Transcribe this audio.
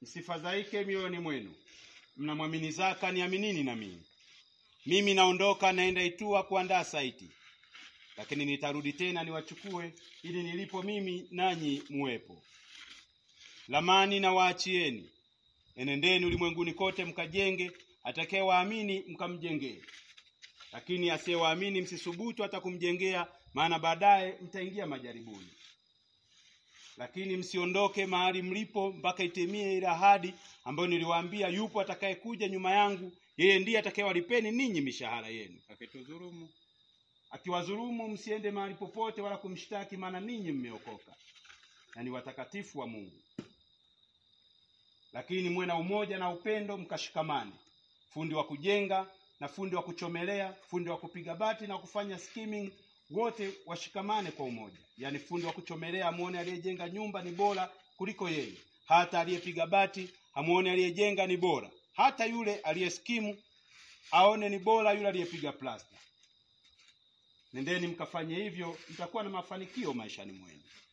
msifadhaike mioyoni mwenu. Mnamwamini Zaka, niaminini na mimi. Mimi naondoka naenda Itua kuandaa saiti, lakini nitarudi tena niwachukue, ili nilipo mimi nanyi muwepo. Lamani na waachieni. Enendeni ulimwenguni kote mkajenge, atakayewaamini mkamjengee. Lakini asiyewaamini msisubutu hata kumjengea, maana baadaye mtaingia majaribuni. Lakini msiondoke mahali mlipo mpaka itimie ile ahadi ambayo niliwaambia, yupo atakayekuja nyuma yangu, yeye ndiye atakayewalipeni ninyi mishahara yenu. Akiwadhulumu msiende mahali popote wala kumshtaki, maana ninyi mmeokoka na ni watakatifu wa Mungu. Lakini muwe na umoja na upendo, mkashikamane. Fundi wa kujenga na fundi wa kuchomelea, fundi wa kupiga bati na kufanya skimming, wote washikamane kwa umoja. Yani fundi wa kuchomelea amuone aliyejenga nyumba ni bora kuliko yeye, hata aliyepiga bati amuone aliyejenga ni bora, hata yule aliyeskimu aone ni bora yule aliyepiga plasta. Nendeni mkafanye hivyo, mtakuwa na mafanikio maishani mwenu.